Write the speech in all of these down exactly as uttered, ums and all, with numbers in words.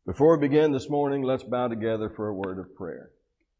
Before we begin this morning, let's bow together for a word of prayer.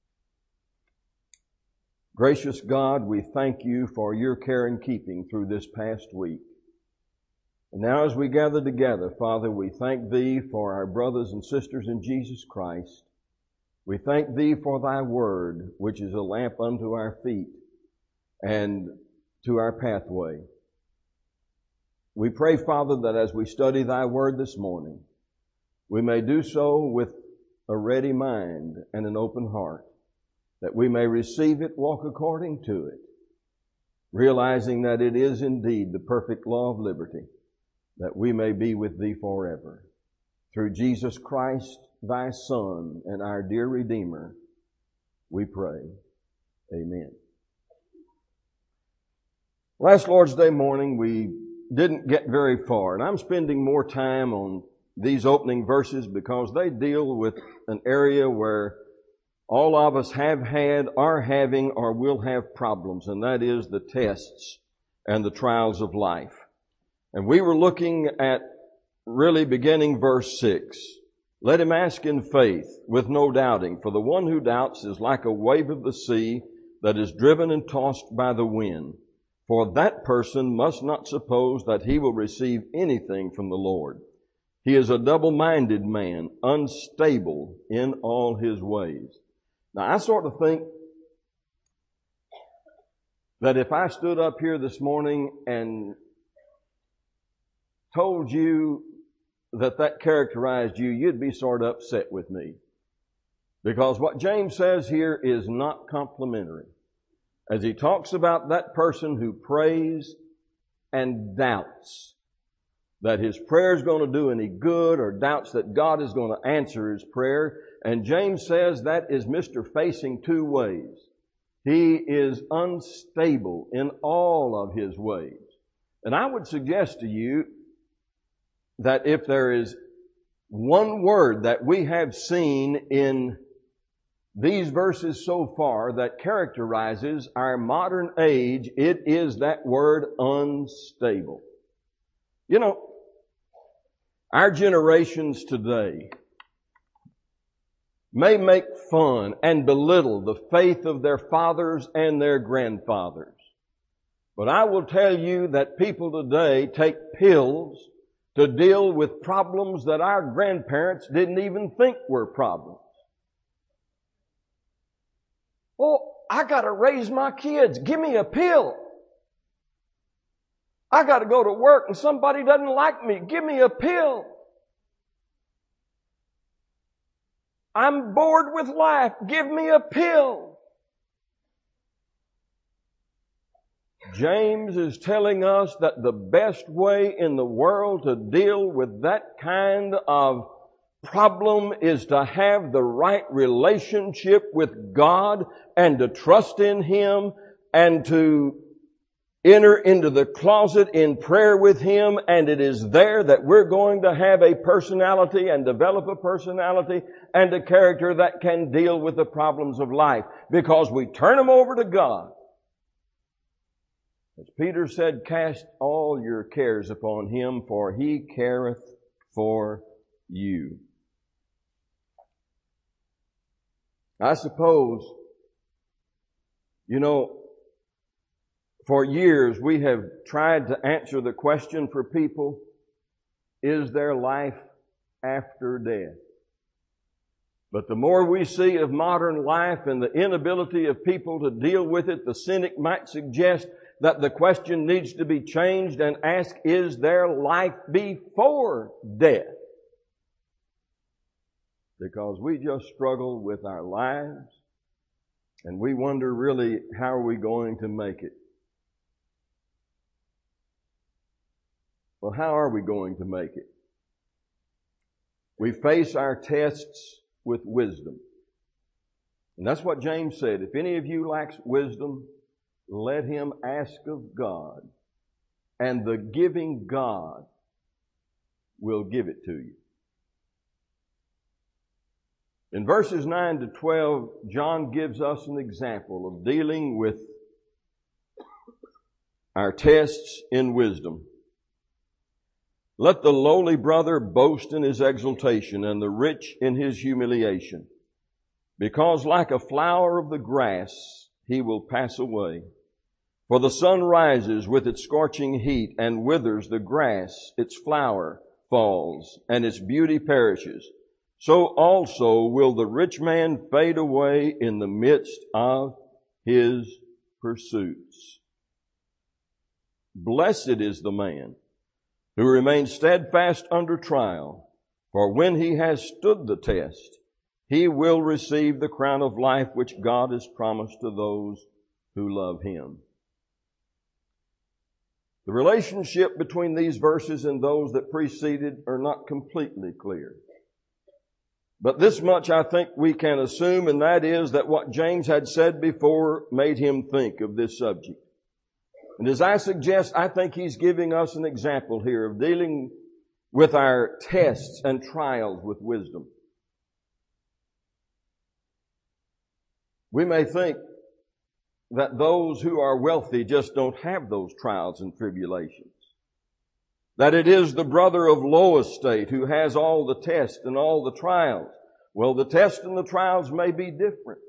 Gracious God, we thank you for your care and keeping through this past week. And now as we gather together, Father, we thank Thee for our brothers and sisters in Jesus Christ. We thank Thee for Thy word, which is a lamp unto our feet and to our pathway. We pray, Father, that as we study Thy word this morning, we may do so with a ready mind and an open heart, that we may receive it, walk according to it, realizing that it is indeed the perfect law of liberty, that we may be with Thee forever. Through Jesus Christ, Thy Son and our dear Redeemer, we pray. Amen. Last Lord's Day morning, we didn't get very far, and I'm spending more time on these opening verses because they deal with an area where all of us have had, are having, or will have problems, and that is the tests and the trials of life. And we were looking at really beginning verse six. Let him ask in faith with no doubting, for the one who doubts is like a wave of the sea that is driven and tossed by the wind. For that person must not suppose that he will receive anything from the Lord. He is a double-minded man, unstable in all his ways. Now, I sort of think that if I stood up here this morning and told you that that characterized you, you'd be sort of upset with me. Because what James says here is not complimentary. As he talks about that person who prays and doubts that his prayer is going to do any good, or doubts that God is going to answer his prayer. And James says that is Mister facing two ways. He is unstable in all of his ways. And I would suggest to you that if there is one word that we have seen in these verses so far that characterizes our modern age, it is that word unstable. You know, our generations today may make fun and belittle the faith of their fathers and their grandfathers. But I will tell you that people today take pills to deal with problems that our grandparents didn't even think were problems. Well, I gotta raise my kids. Give me a pill. I got to go to work and somebody doesn't like me. Give me a pill. I'm bored with life. Give me a pill. James is telling us that the best way in the world to deal with that kind of problem is to have the right relationship with God and to trust in Him and to enter into the closet in prayer with Him, and it is there that we're going to have a personality and develop a personality and a character that can deal with the problems of life, because we turn them over to God. As Peter said, cast all your cares upon Him, for He careth for you. I suppose, you know, for years, we have tried to answer the question for people, is there life after death? But the more we see of modern life and the inability of people to deal with it, the cynic might suggest that the question needs to be changed and asked, is there life before death? Because we just struggle with our lives and we wonder really, how are we going to make it? Well, how are we going to make it? We face our tests with wisdom. And that's what James said. If any of you lacks wisdom, let him ask of God, and the giving God will give it to you. In verses nine to twelve, John gives us an example of dealing with our tests in wisdom. Let the lowly brother boast in his exaltation, and the rich in his humiliation. Because like a flower of the grass, he will pass away. For the sun rises with its scorching heat, and withers the grass, its flower falls, and its beauty perishes. So also will the rich man fade away in the midst of his pursuits. Blessed is the man who remains steadfast under trial, for when he has stood the test, he will receive the crown of life which God has promised to those who love him. The relationship between these verses and those that preceded are not completely clear. But this much I think we can assume, and that is that what James had said before made him think of this subject. And as I suggest, I think he's giving us an example here of dealing with our tests and trials with wisdom. We may think that those who are wealthy just don't have those trials and tribulations. That it is the brother of low estate who has all the tests and all the trials. Well, the tests and the trials may be different.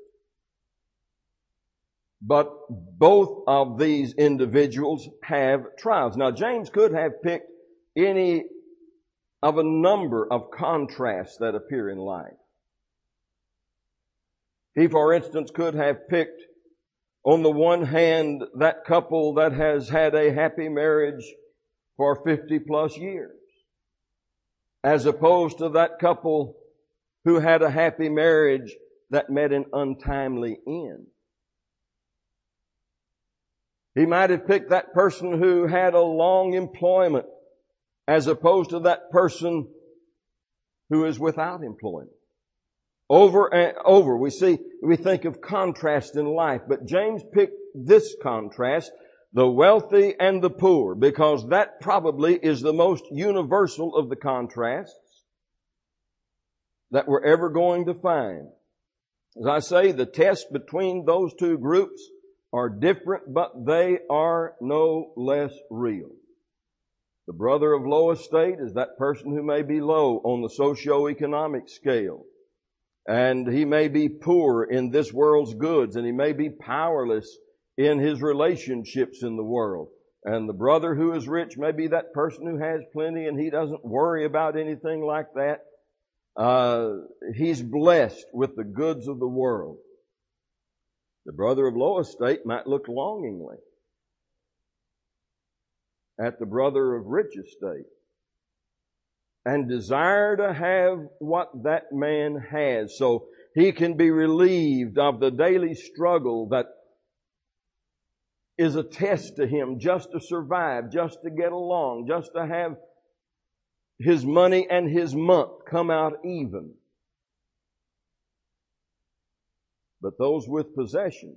But both of these individuals have trials. Now, James could have picked any of a number of contrasts that appear in life. He, for instance, could have picked, on the one hand, that couple that has had a happy marriage for fifty plus years, as opposed to that couple who had a happy marriage that met an untimely end. He might have picked that person who had a long employment as opposed to that person who is without employment. Over and over, we see, we think of contrast in life, but James picked this contrast, the wealthy and the poor, because that probably is the most universal of the contrasts that we're ever going to find. As I say, the tests between those two groups are different, but they are no less real. The brother of low estate is that person who may be low on the socio-economic scale. And he may be poor in this world's goods, and he may be powerless in his relationships in the world. And the brother who is rich may be that person who has plenty and he doesn't worry about anything like that. Uh, he's blessed with the goods of the world. The brother of low estate might look longingly at the brother of rich estate and desire to have what that man has, so he can be relieved of the daily struggle that is a test to him, just to survive, just to get along, just to have his money and his month come out even. But those with possessions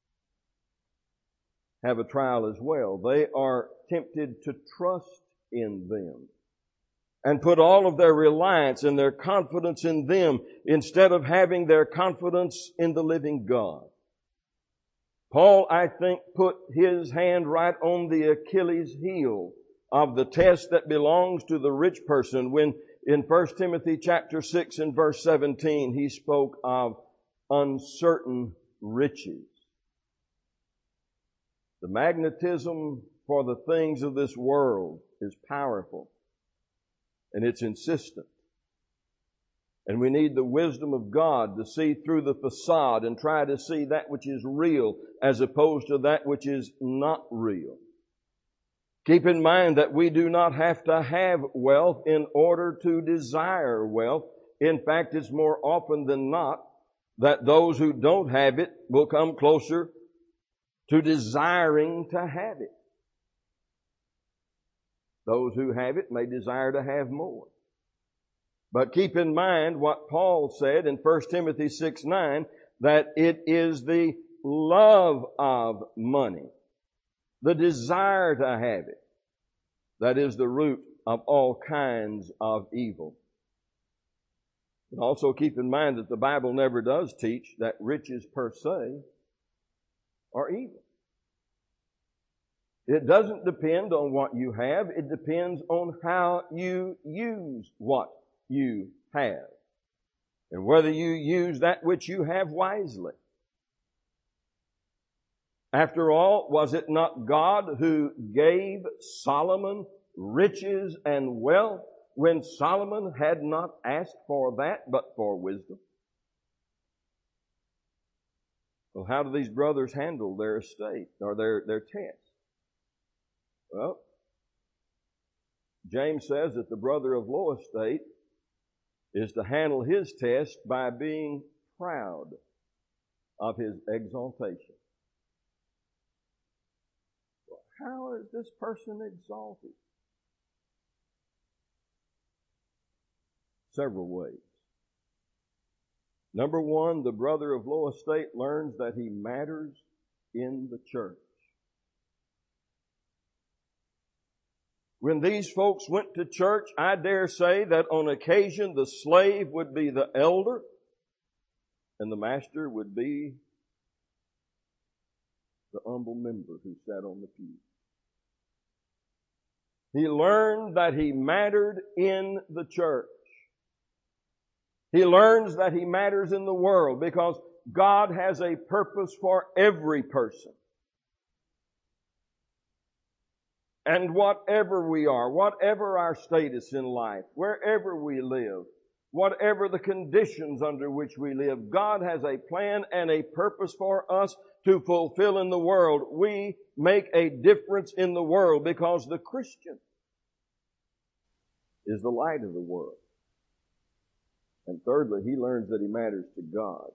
have a trial as well. They are tempted to trust in them and put all of their reliance and their confidence in them instead of having their confidence in the living God. Paul, I think, put his hand right on the Achilles heel of the test that belongs to the rich person when in First Timothy chapter six and verse seventeen he spoke of uncertain riches. The magnetism for the things of this world is powerful and it's insistent. And we need the wisdom of God to see through the facade and try to see that which is real as opposed to that which is not real. Keep in mind that we do not have to have wealth in order to desire wealth. In fact, it's more often than not that those who don't have it will come closer to desiring to have it. Those who have it may desire to have more. But keep in mind what Paul said in First Timothy six nine, that it is the love of money, the desire to have it, that is the root of all kinds of evil. And also keep in mind that the Bible never does teach that riches per se are evil. It doesn't depend on what you have. It depends on how you use what you have, and whether you use that which you have wisely. After all, was it not God who gave Solomon riches and wealth when Solomon had not asked for that but for wisdom? Well, how do these brothers handle their estate or their, their test? Well, James says that the brother of low estate is to handle his test by being proud of his exaltation. Well, how is this person exalted? Several ways. Number one, the brother of low estate learns that he matters in the church. When these folks went to church, I dare say that on occasion the slave would be the elder and the master would be the humble member who sat on the pew. He learned that he mattered in the church. He learns that he matters in the world because God has a purpose for every person. And whatever we are, whatever our status in life, wherever we live, whatever the conditions under which we live, God has a plan and a purpose for us to fulfill in the world. We make a difference in the world because the Christian is the light of the world. And thirdly, he learns that he matters to God.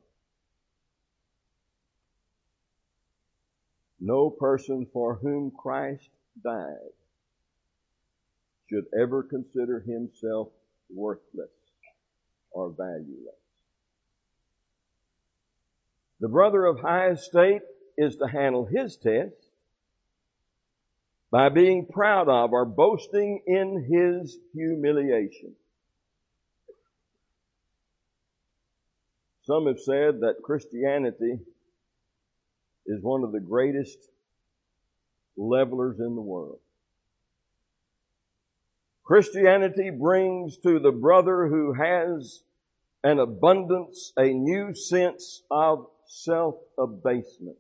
No person for whom Christ died should ever consider himself worthless or valueless. The brother of high estate is to handle his test by being proud of or boasting in his humiliation. Some have said that Christianity is one of the greatest levelers in the world. Christianity brings to the brother who has an abundance a new sense of self-abasement.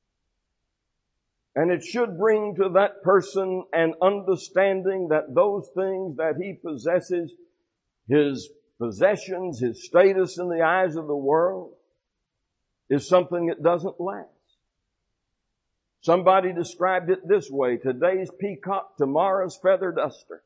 And it should bring to that person an understanding that those things that he possesses, his possessions, his status in the eyes of the world, is something that doesn't last. Somebody described it this way: today's peacock, tomorrow's feather duster.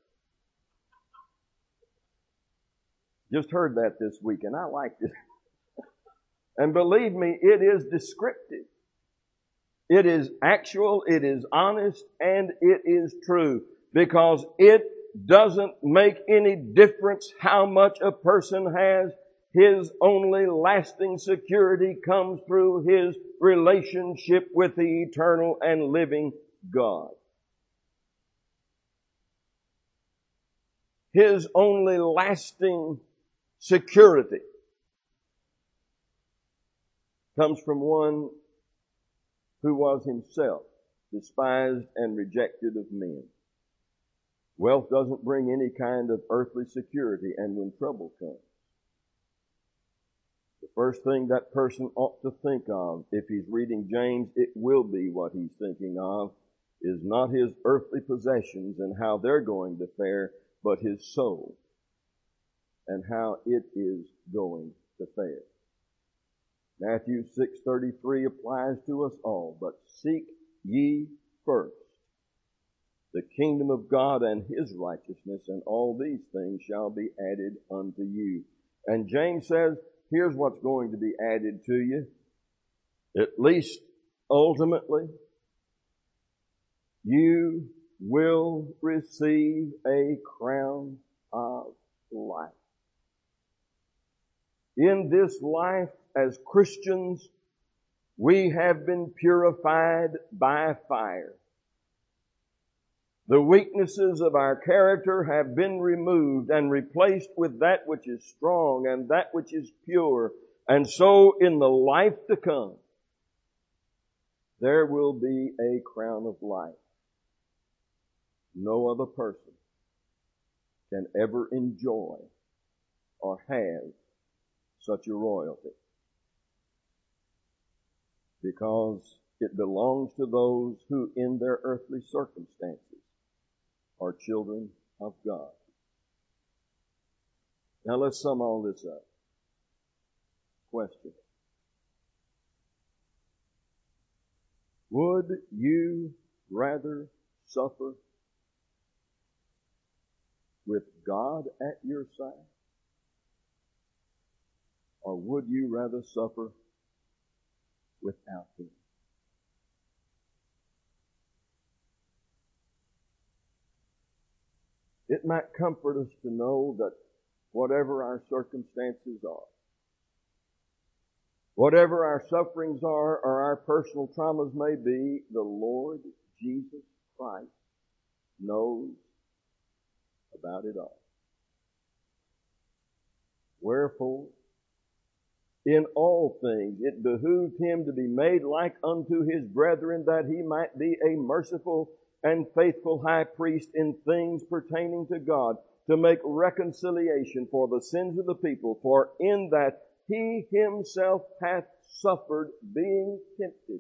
Just heard that this week and I liked it. And believe me, it is descriptive. It is actual, it is honest, and it is true, because it doesn't make any difference how much a person has. His only lasting security comes through his relationship with the eternal and living God. His only lasting security comes from one who was himself despised and rejected of men. Wealth doesn't bring any kind of earthly security, and when trouble comes, the first thing that person ought to think of, if he's reading James, it will be what he's thinking of, is not his earthly possessions and how they're going to fare, but his soul and how it is going to fare. Matthew six thirty-three applies to us all. But seek ye first the kingdom of God and his righteousness, and all these things shall be added unto you. And James says, here's what's going to be added to you. At least ultimately, you will receive a crown of life. In this life, as Christians, we have been purified by fire. The weaknesses of our character have been removed and replaced with that which is strong and that which is pure. And so in the life to come, there will be a crown of life. no other person can ever enjoy or have such a royalty, because it belongs to those who in their earthly circumstances are children of God. Now let's sum all this up. Question. Would you rather suffer with God at your side, or would you rather suffer without Him? It might comfort us to know that whatever our circumstances are, whatever our sufferings are or our personal traumas may be, the Lord Jesus Christ knows about it all. Wherefore, in all things it behooved Him to be made like unto His brethren, that He might be a merciful and faithful high priest in things pertaining to God, to make reconciliation for the sins of the people. For in that He Himself hath suffered, being tempted,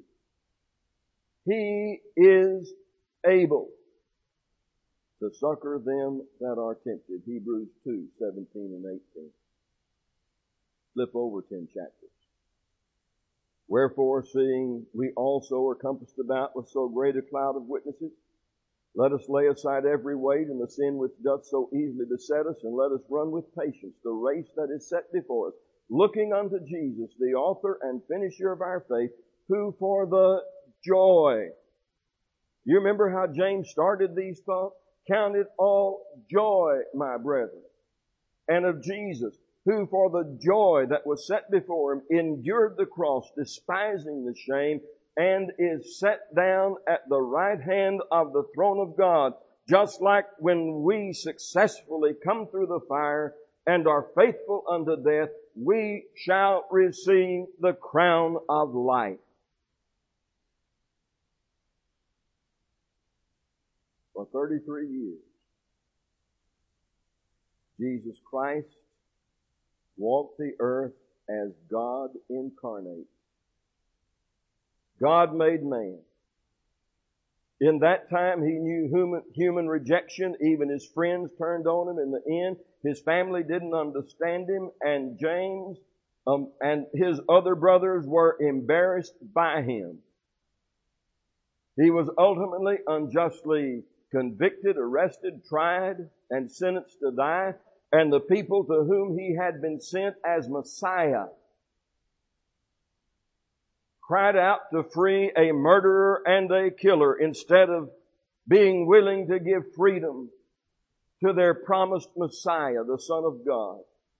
He is able to succor them that are tempted. Hebrews two, seventeen and eighteen. Flip over ten chapters. Wherefore, seeing we also are compassed about with so great a cloud of witnesses, let us lay aside every weight and the sin which doth so easily beset us, and let us run with patience the race that is set before us, looking unto Jesus, the author and finisher of our faith, who for the joy. You remember how James started these thoughts? Count it all joy, my brethren. And of Jesus, who for the joy that was set before Him endured the cross, despising the shame, and is set down at the right hand of the throne of God. Just like when we successfully come through the fire and are faithful unto death, we shall receive the crown of life. For thirty-three years, Jesus Christ walked the earth as God incarnate. God made man. In that time, He knew human, human rejection. Even His friends turned on Him in the end. His family didn't understand Him, and James um, and his other brothers were embarrassed by Him. He was ultimately unjustly convicted, arrested, tried, and sentenced to die. And the people to whom He had been sent as Messiah cried out to free a murderer and a killer instead of being willing to give freedom to their promised Messiah, the Son of God.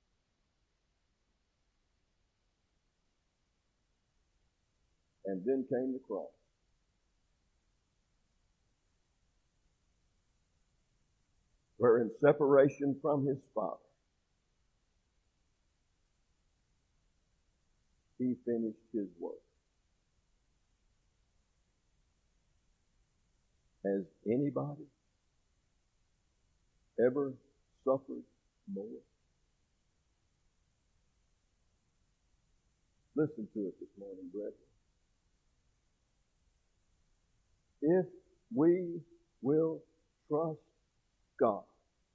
And then came the cross. Where in separation from His Father, He finished His work. Has anybody ever suffered more? Listen to it this morning, brethren. If we will trust God,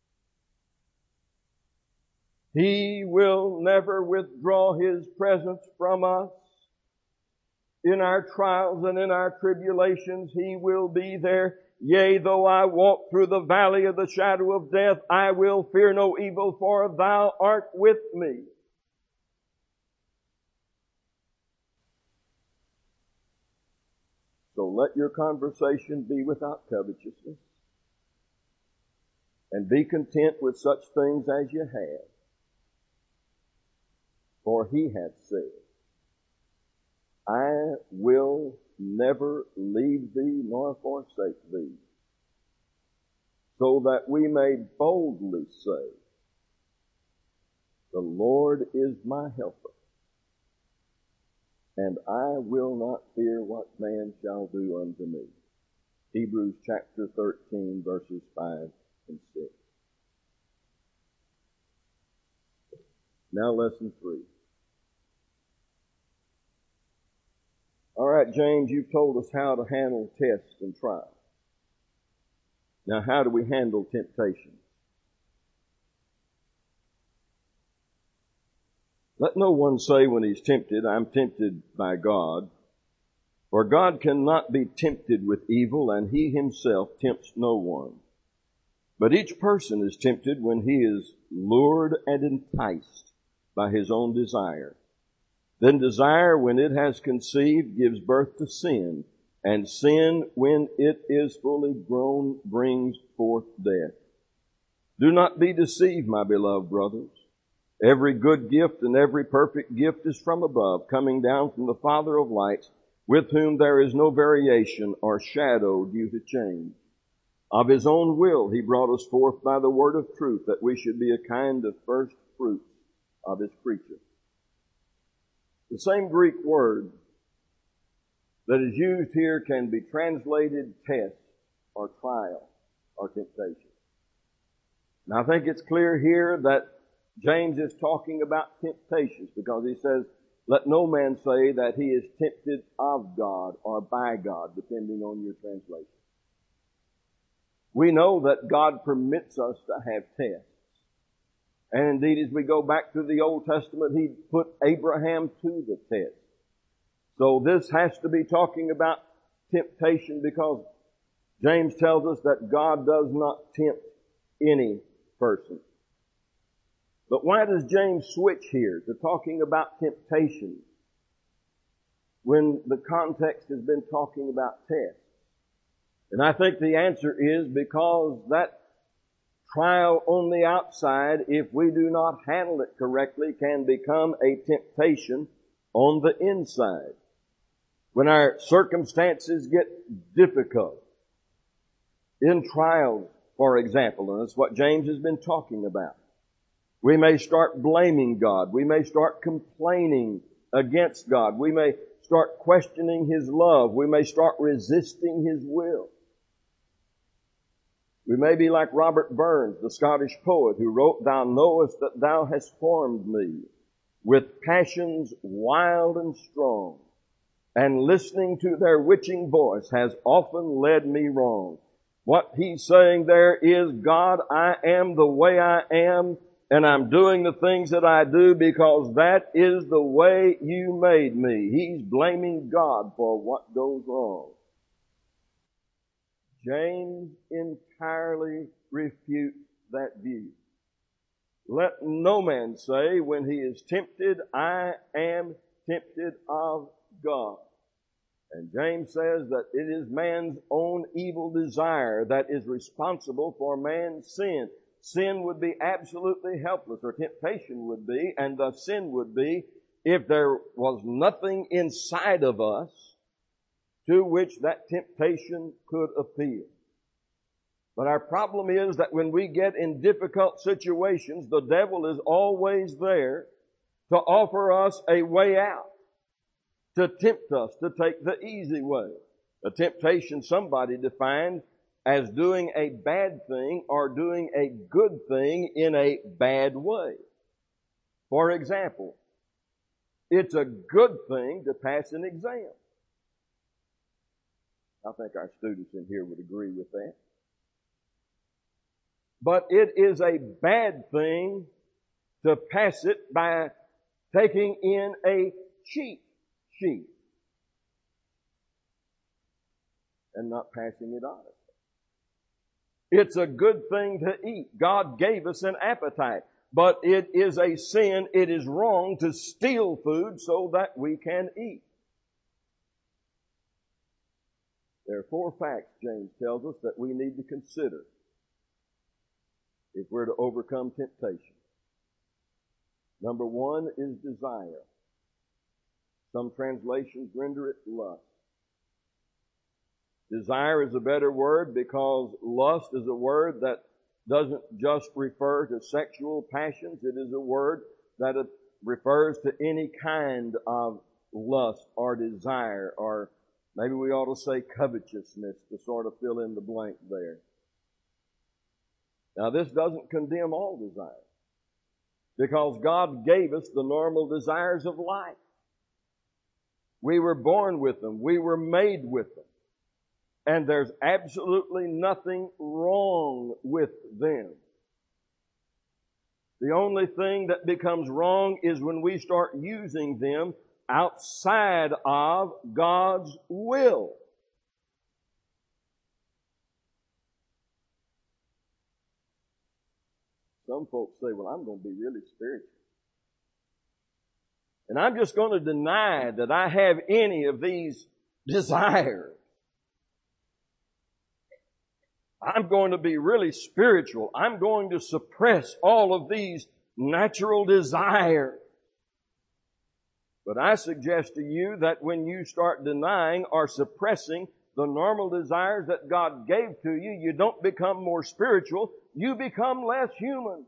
He will never withdraw His presence from us. In our trials and in our tribulations, He will be there. Yea, though I walk through the valley of the shadow of death, I will fear no evil, for Thou art with me. So let your conversation be without covetousness, and be content with such things as you have. For He hath said, I will never leave thee nor forsake thee, so that we may boldly say, the Lord is my helper, and I will not fear what man shall do unto me. Hebrews chapter thirteen, verses five and six. Now lesson three. All right, James, you've told us how to handle tests and trials. Now, how do we handle temptation? Let no one say when he's tempted, I'm tempted by God. For God cannot be tempted with evil, and he himself tempts no one. But each person is tempted when he is lured and enticed by his own desire. Then desire, when it has conceived, gives birth to sin, and sin, when it is fully grown, brings forth death. Do not be deceived, my beloved brothers. Every good gift and every perfect gift is from above, coming down from the Father of lights, with whom there is no variation or shadow due to change. Of his own will he brought us forth by the word of truth, that we should be a kind of first fruits of his creature. The same Greek word that is used here can be translated test or trial or temptation. Now I think it's clear here that James is talking about temptations, because he says, let no man say that he is tempted of God or by God, depending on your translation. We know that God permits us to have tests. And indeed, as we go back to the Old Testament, he put Abraham to the test. So this has to be talking about temptation, because James tells us that God does not tempt any person. But why does James switch here to talking about temptation when the context has been talking about tests? And I think the answer is because that trial on the outside, if we do not handle it correctly, can become a temptation on the inside. When our circumstances get difficult, in trials, for example, and that's what James has been talking about, we may start blaming God. We may start complaining against God. We may start questioning his love. We may start resisting his will. We may be like Robert Burns, the Scottish poet, who wrote, Thou knowest that thou hast formed me with passions wild and strong, and listening to their witching voice has often led me wrong. What he's saying there is, God, I am the way I am, and I'm doing the things that I do because that is the way you made me. He's blaming God for what goes wrong. James entirely refutes that view. Let no man say when he is tempted, I am tempted of God. And James says that it is man's own evil desire that is responsible for man's sin. Sin would be absolutely helpless, or temptation would be, and thus sin would be, if there was nothing inside of us to which that temptation could appeal. But our problem is that when we get in difficult situations, the devil is always there to offer us a way out, to tempt us to take the easy way. A temptation somebody defined as doing a bad thing or doing a good thing in a bad way. For example, it's a good thing to pass an exam. I think our students in here would agree with that. But it is a bad thing to pass it by taking in a cheat sheet and not passing it honestly. It's a good thing to eat. God gave us an appetite. But it is a sin, it is wrong to steal food so that we can eat. There are four facts, James tells us, that we need to consider if we're to overcome temptation. Number one is desire. Some translations render it lust. Desire is a better word because lust is a word that doesn't just refer to sexual passions. It is a word that refers to any kind of lust or desire or Maybe we ought to say covetousness to sort of fill in the blank there. Now this doesn't condemn all desires, because God gave us the normal desires of life. We were born with them. We were made with them. And there's absolutely nothing wrong with them. The only thing that becomes wrong is when we start using them outside of God's will. Some folks say, well, I'm going to be really spiritual. And I'm just going to deny that I have any of these desires. I'm going to be really spiritual. I'm going to suppress all of these natural desires. But I suggest to you that when you start denying or suppressing the normal desires that God gave to you, you don't become more spiritual. You become less human.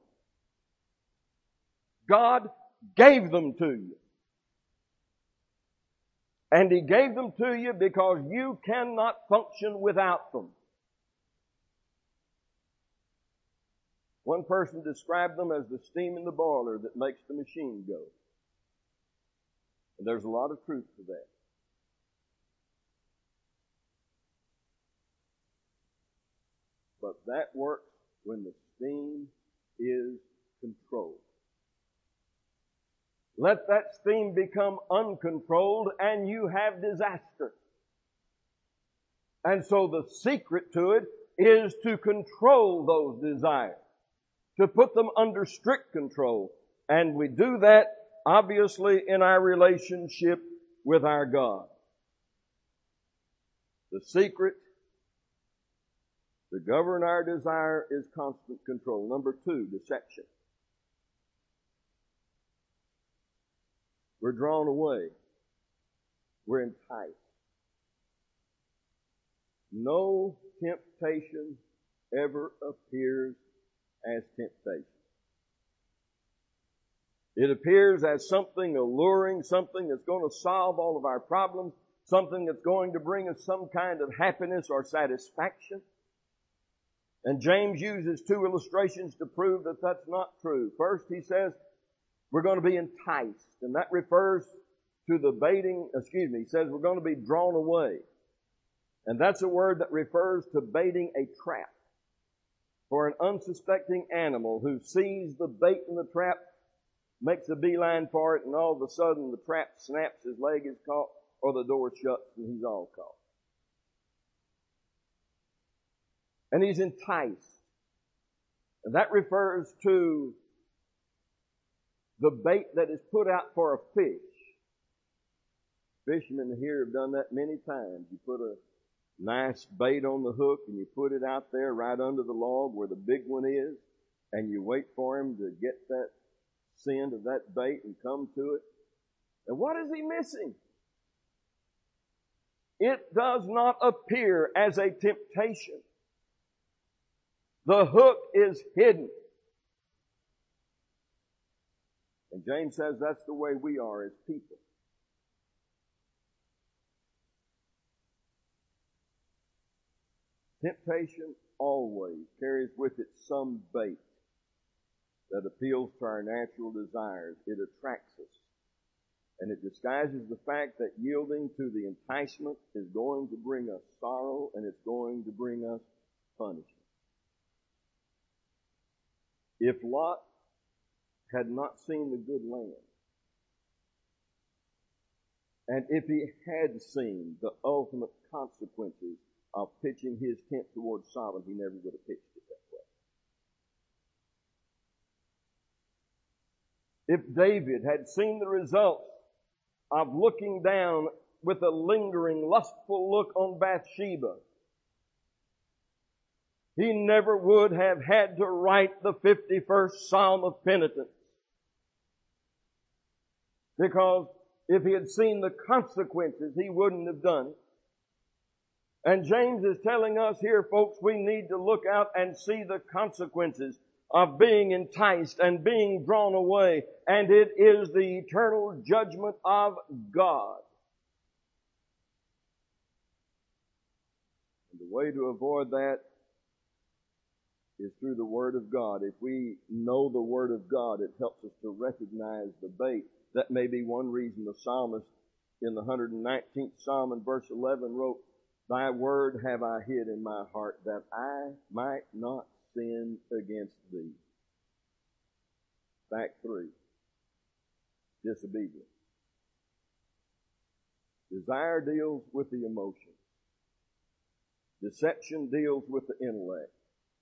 God gave them to you. And He gave them to you because you cannot function without them. One person described them as the steam in the boiler that makes the machine go. And there's a lot of truth to that. But that works when the steam is controlled. Let that steam become uncontrolled and you have disaster. And so the secret to it is to control those desires, to put them under strict control. And we do that obviously in our relationship with our God. The secret to govern our desire is constant control. Number two, deception. We're drawn away. We're enticed. No temptation ever appears as temptation. It appears as something alluring, something that's going to solve all of our problems, something that's going to bring us some kind of happiness or satisfaction. And James uses two illustrations to prove that that's not true. First, he says, we're going to be enticed. And that refers to the baiting, excuse me, he says we're going to be drawn away. And that's a word that refers to baiting a trap. For an unsuspecting animal who sees the bait in the trap, makes a beeline for it, and all of a sudden the trap snaps, his leg is caught, or the door shuts, and he's all caught. And he's enticed. And that refers to the bait that is put out for a fish. Fishermen here have done that many times. You put a nice bait on the hook and you put it out there right under the log where the big one is, and you wait for him to get that scent of that bait and come to it. And what is he missing? It does not appear as a temptation. The hook is hidden. And James says that's the way we are as people. Temptation always carries with it some bait that appeals to our natural desires. It attracts us. And it disguises the fact that yielding to the enticement is going to bring us sorrow and it's going to bring us punishment. If Lot had not seen the good land, and if he had seen the ultimate consequences of pitching his tent towards Sodom, he never would have pitched it that way. If David had seen the results of looking down with a lingering, lustful look on Bathsheba, he never would have had to write the fifty-first Psalm of penitence. Because if he had seen the consequences, he wouldn't have done it. And James is telling us here, folks, we need to look out and see the consequences of being enticed and being drawn away. And it is the eternal judgment of God. The way to avoid that is through the Word of God. If we know the Word of God, it helps us to recognize the bait. That may be one reason the psalmist in the one hundred nineteenth Psalm in verse eleven wrote, Thy word have I hid in my heart, that I might not sin against thee. Fact three, disobedience. Desire deals with the emotions. Deception deals with the intellect.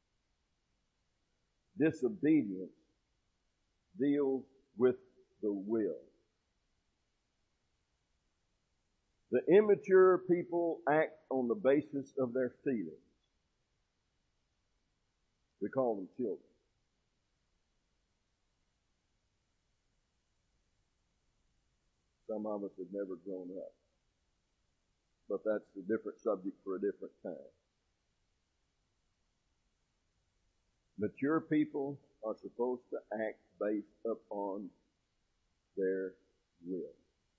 Disobedience deals with the will. The immature people act on the basis of their feelings. We call them children. Some of us have never grown up. But that's a different subject for a different time. Mature people are supposed to act based upon their will.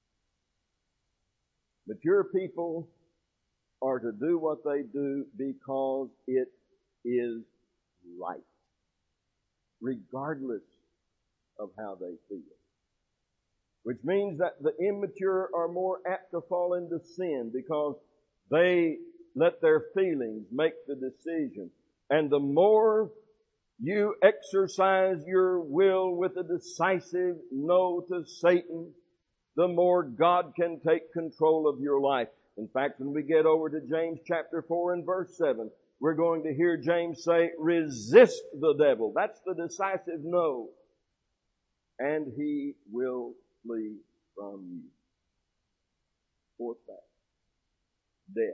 Mature people are to do what they do because it is right, regardless of how they feel. Which means that the immature are more apt to fall into sin because they let their feelings make the decision. And the more you exercise your will with a decisive no to Satan, the more God can take control of your life. In fact, when we get over to James chapter four and verse seven, we're going to hear James say, resist the devil. That's the decisive no. And he will flee from you. Fourth fact, death.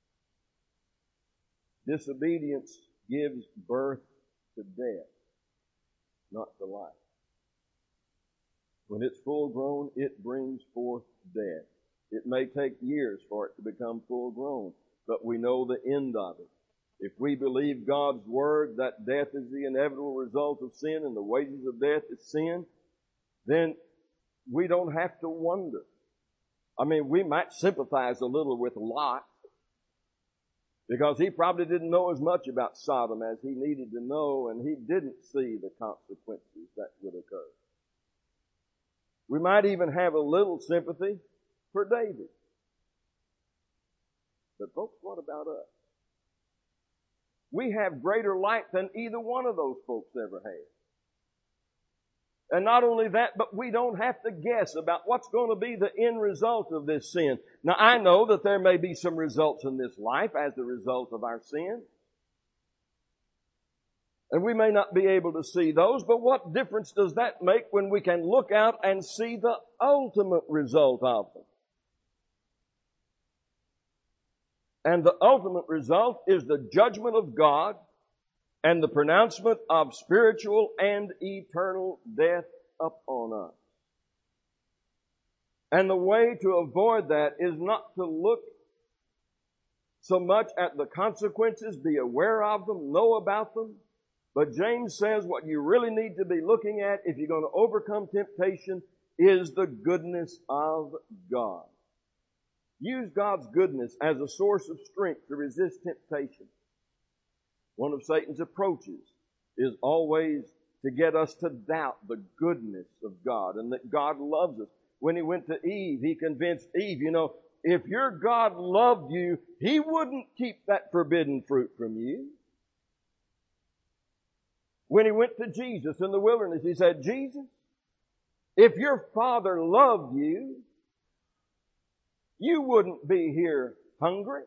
Disobedience gives birth to death, not to life. When it's full grown, it brings forth death. It may take years for it to become full grown, but we know the end of it. If we believe God's Word that death is the inevitable result of sin and the wages of death is sin, then we don't have to wonder. I mean, we might sympathize a little with Lot because he probably didn't know as much about Sodom as he needed to know, and he didn't see the consequences that would occur. We might even have a little sympathy for David. But folks, what about us? We have greater light than either one of those folks ever had. And not only that, but we don't have to guess about what's going to be the end result of this sin. Now, I know that there may be some results in this life as a result of our sin. And we may not be able to see those, but what difference does that make when we can look out and see the ultimate result of them? And the ultimate result is the judgment of God and the pronouncement of spiritual and eternal death upon us. And the way to avoid that is not to look so much at the consequences, be aware of them, know about them. But James says what you really need to be looking at if you're going to overcome temptation is the goodness of God. Use God's goodness as a source of strength to resist temptation. One of Satan's approaches is always to get us to doubt the goodness of God and that God loves us. When he went to Eve, he convinced Eve, you know, if your God loved you, he wouldn't keep that forbidden fruit from you. When he went to Jesus in the wilderness, he said, Jesus, if your Father loved you, you wouldn't be here hungry.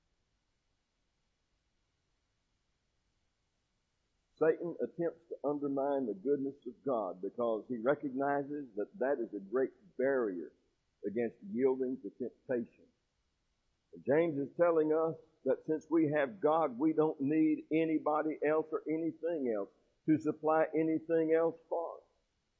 Satan attempts to undermine the goodness of God because he recognizes that that is a great barrier against yielding to temptation. And James is telling us that since we have God, we don't need anybody else or anything else to supply anything else for us.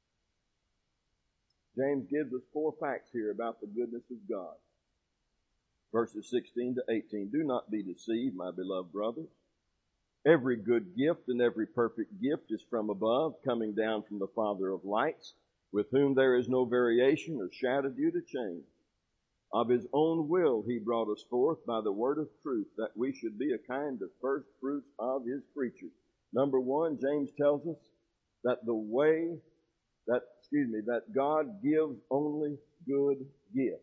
James gives us four facts here about the goodness of God. Verses sixteen to eighteen. Do not be deceived, my beloved brothers. Every good gift and every perfect gift is from above, coming down from the Father of lights, with whom there is no variation or shadow due to change. Of his own will he brought us forth by the word of truth, that we should be a kind of first fruits of his creatures. Number one, James tells us that the way that, excuse me, that God gives only good gifts.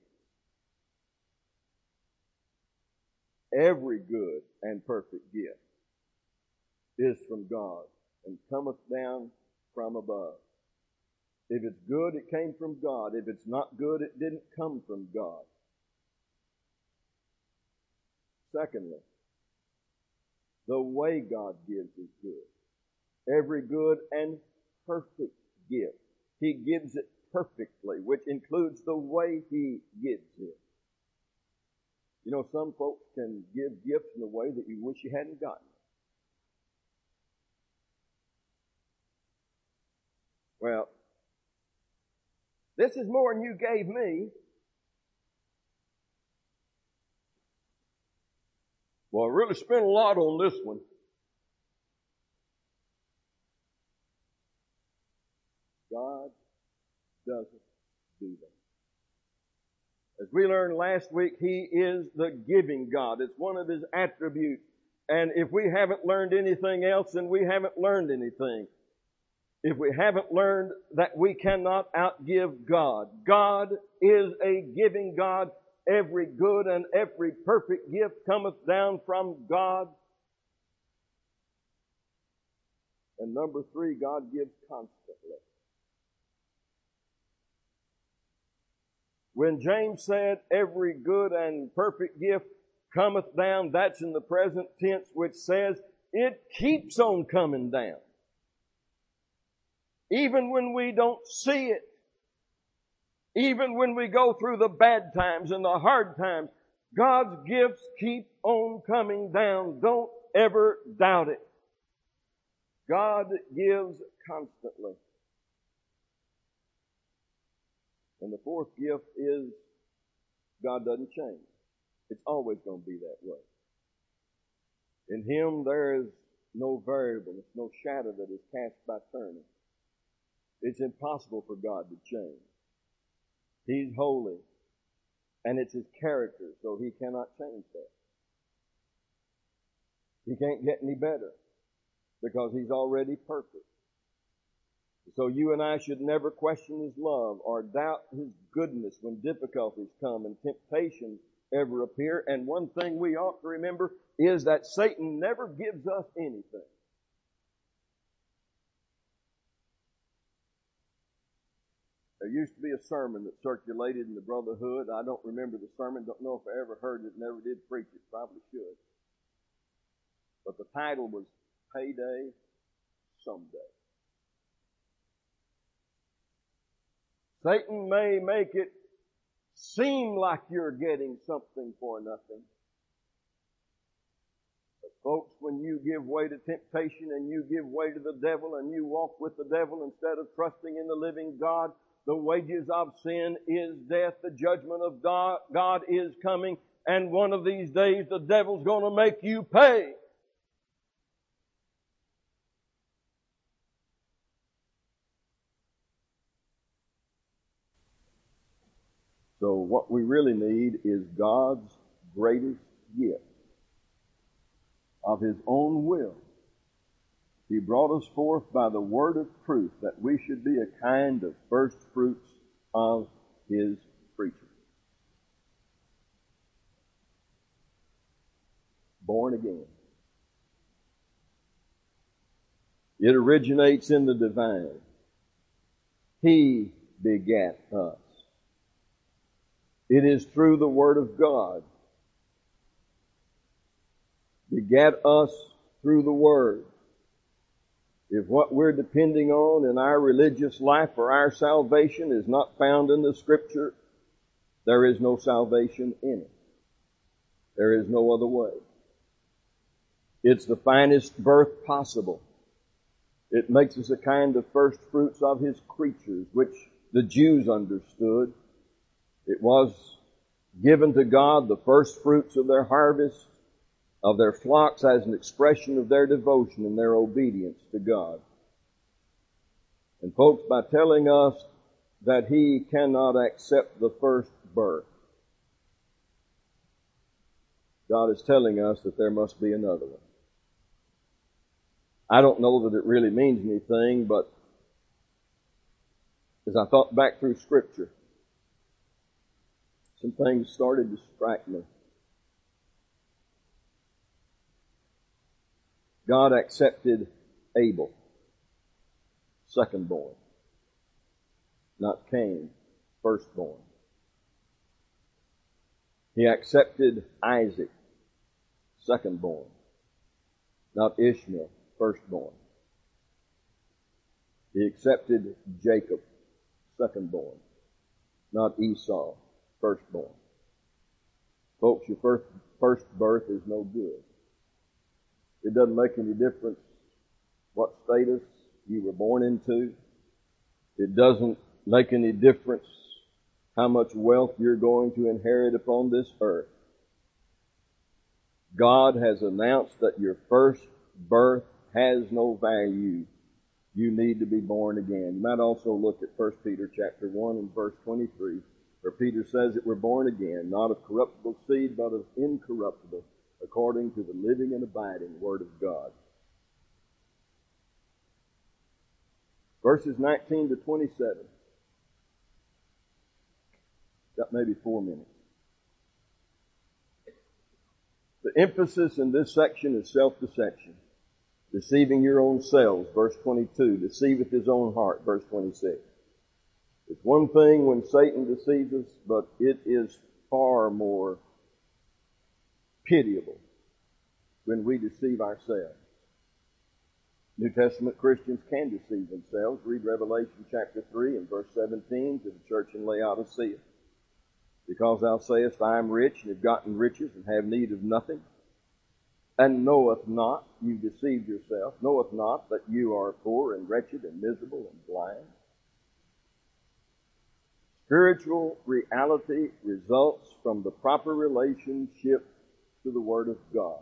Every good and perfect gift is from God and cometh down from above. If it's good, it came from God. If it's not good, it didn't come from God. Secondly, the way God gives is good. Every good and perfect gift. He gives it perfectly, which includes the way he gives it. You know, some folks can give gifts in a way that you wish you hadn't gotten. Well, this is more than you gave me. Well, I really spent a lot on this one. God doesn't do that. As we learned last week, he is the giving God. It's one of his attributes. And if we haven't learned anything else, then we haven't learned anything. If we haven't learned that we cannot outgive God. God is a giving God. Every good and every perfect gift cometh down from God. And number three, God gives constantly. When James said every good and perfect gift cometh down, that's in the present tense, which says it keeps on coming down. Even when we don't see it. Even when we go through the bad times and the hard times, God's gifts keep on coming down. Don't ever doubt it. God gives constantly. And the fourth gift is God doesn't change. It's always going to be that way. In him there is no variableness, no shadow that is cast by turning. It's impossible for God to change. He's holy, and it's his character, so he cannot change that. He can't get any better because he's already perfect. So you and I should never question his love or doubt his goodness when difficulties come and temptations ever appear. And one thing we ought to remember is that Satan never gives us anything. There used to be a sermon that circulated in the Brotherhood. I don't remember the sermon. Don't know if I ever heard it. Never did preach it. Probably should. But the title was Payday Someday. Satan may make it seem like you're getting something for nothing. But folks, when you give way to temptation and you give way to the devil and you walk with the devil instead of trusting in the living God, the wages of sin is death. The judgment of God, God is coming. And one of these days the devil's going to make you pay. So what we really need is God's greatest gift of his own will. He brought us forth by the word of truth that we should be a kind of first fruits of his creatures. Born again. It originates in the divine. He begat us. It is through the word of God. Begat us through the word. If what we're depending on in our religious life for our salvation is not found in the Scripture, there is no salvation in it. There is no other way. It's the finest birth possible. It makes us a kind of first fruits of his creatures, which the Jews understood. It was given to God the first fruits of their harvest, of their flocks, as an expression of their devotion and their obedience to God. And folks, by telling us that he cannot accept the first birth, God is telling us that there must be another one. I don't know that it really means anything, but as I thought back through Scripture, some things started to strike me. God accepted Abel, secondborn, not Cain, firstborn. He accepted Isaac, secondborn, not Ishmael, firstborn. He accepted Jacob, secondborn, not Esau, firstborn. Folks, your first, first birth is no good. It doesn't make any difference what status you were born into. It doesn't make any difference how much wealth you're going to inherit upon this earth. God has announced that your first birth has no value. You need to be born again. You might also look at First Peter chapter one and verse twenty-three, where Peter says that we're born again, not of corruptible seed, but of incorruptible, according to the living and abiding Word of God. Verses nineteen to twenty-seven. Got maybe four minutes. The emphasis in this section is self-deception. Deceiving your own selves, verse twenty-two. Deceiveth his own heart, verse twenty-six. It's one thing when Satan deceives us, but it is far more pitiable when we deceive ourselves. New Testament Christians can deceive themselves. Read Revelation chapter three and verse seventeen to the church in Laodicea. Because thou sayest, I am rich, and have gotten riches, and have need of nothing, and knoweth not, you deceived yourself, knoweth not that you are poor and wretched and miserable and blind. Spiritual reality results from the proper relationship to the Word of God.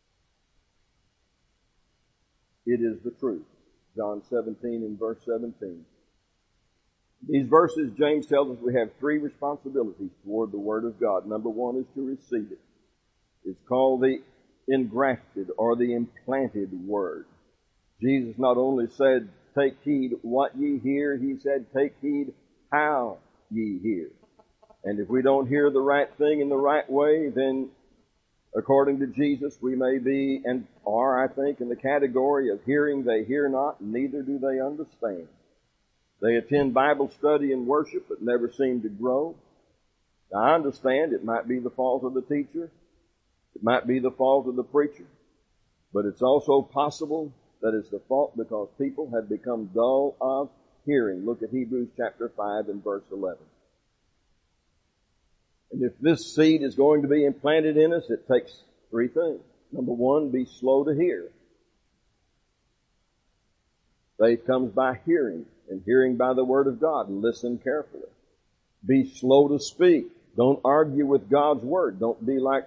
It is the truth. John seventeen and verse seventeen. These verses, James tells us we have three responsibilities toward the Word of God. Number one is to receive it. It's called the engrafted or the implanted Word. Jesus not only said, take heed what ye hear, he said, take heed how ye hear. And if we don't hear the right thing in the right way, then according to Jesus, we may be, and are, I think, in the category of hearing they hear not, neither do they understand. They attend Bible study and worship, but never seem to grow. Now, I understand it might be the fault of the teacher. It might be the fault of the preacher. But it's also possible that it's the fault because people have become dull of hearing. Look at Hebrews chapter five and verse eleven. And if this seed is going to be implanted in us, it takes three things. Number one, be slow to hear. Faith comes by hearing, and hearing by the Word of God, and listen carefully. Be slow to speak. Don't argue with God's Word. Don't be like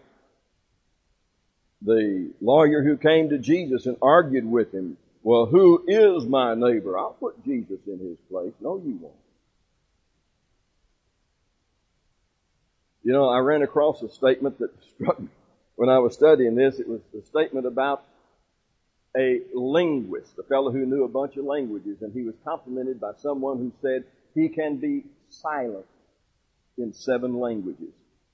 the lawyer who came to Jesus and argued with him. Well, who is my neighbor? I'll put Jesus in his place. No, you won't. You know, I ran across a statement that struck me when I was studying this. It was a statement about a linguist, a fellow who knew a bunch of languages, and he was complimented by someone who said he can be silent in seven languages.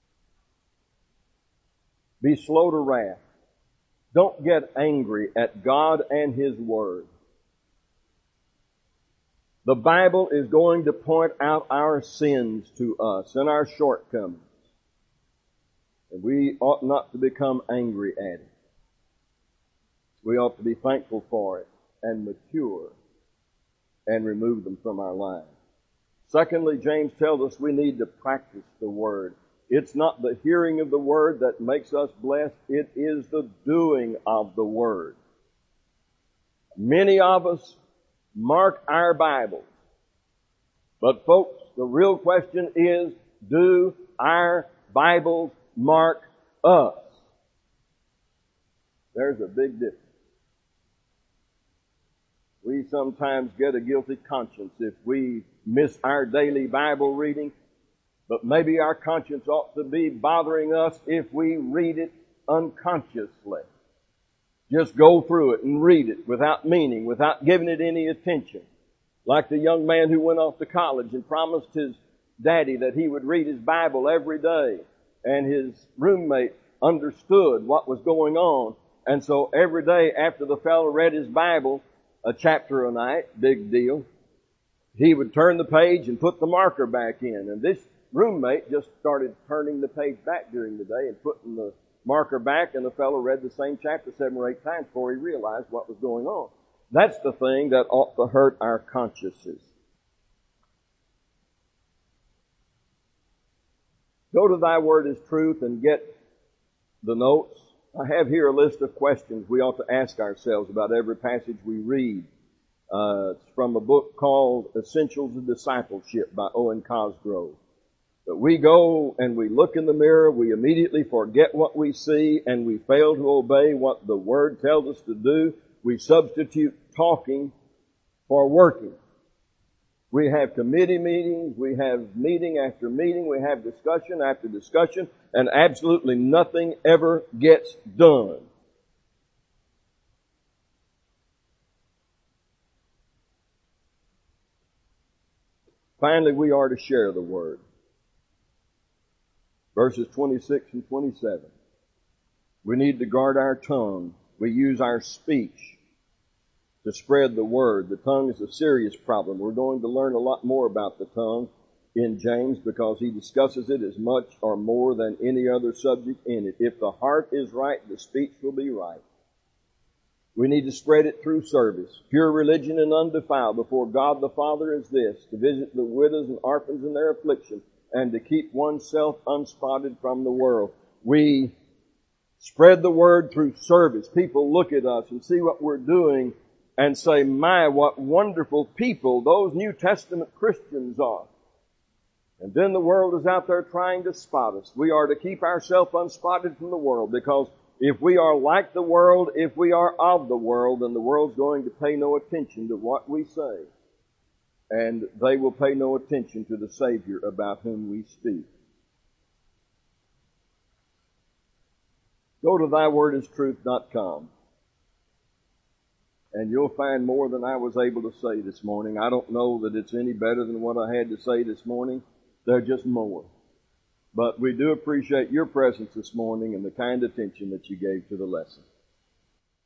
Be slow to wrath. Don't get angry at God and His Word. The Bible is going to point out our sins to us and our shortcomings. And we ought not to become angry at it. We ought to be thankful for it and mature and remove them from our lives. Secondly, James tells us we need to practice the Word. It's not the hearing of the Word that makes us blessed. It is the doing of the Word. Many of us mark our Bibles. But folks, the real question is, do our Bibles mark us? There's a big difference. We sometimes get a guilty conscience if we miss our daily Bible reading, but maybe our conscience ought to be bothering us if we read it unconsciously. Just go through it and read it without meaning, without giving it any attention. Like the young man who went off to college and promised his daddy that he would read his Bible every day. And his roommate understood what was going on. And so every day after the fellow read his Bible, a chapter a night, big deal, he would turn the page and put the marker back in. And this roommate just started turning the page back during the day and putting the marker back, and the fellow read the same chapter seven or eight times before he realized what was going on. That's the thing that ought to hurt our consciences. Go to Thy Word as Truth and get the notes. I have here a list of questions we ought to ask ourselves about every passage we read. Uh, it's from a book called Essentials of Discipleship by Owen Cosgrove. But we go and we look in the mirror, we immediately forget what we see, and we fail to obey what the Word tells us to do. We substitute talking for working. We have committee meetings, we have meeting after meeting, we have discussion after discussion, and absolutely nothing ever gets done. Finally, we are to share the Word. Verses twenty-six and twenty-seven. We need to guard our tongue. We use our speech to spread the Word. The tongue is a serious problem. We're going to learn a lot more about the tongue in James because he discusses it as much or more than any other subject in it. If the heart is right, the speech will be right. We need to spread it through service. Pure religion and undefiled before God the Father is this, to visit the widows and orphans in their affliction, and to keep oneself unspotted from the world. We spread the Word through service. People look at us and see what we're doing and say, my, what wonderful people those New Testament Christians are. And then the world is out there trying to spot us. We are to keep ourselves unspotted from the world, because if we are like the world, if we are of the world, then the world's going to pay no attention to what we say. And they will pay no attention to the Savior about whom we speak. Go to thy word is truth dot com. And you'll find more than I was able to say this morning. I don't know that it's any better than what I had to say this morning. They're just more. But we do appreciate your presence this morning and the kind attention that you gave to the lesson.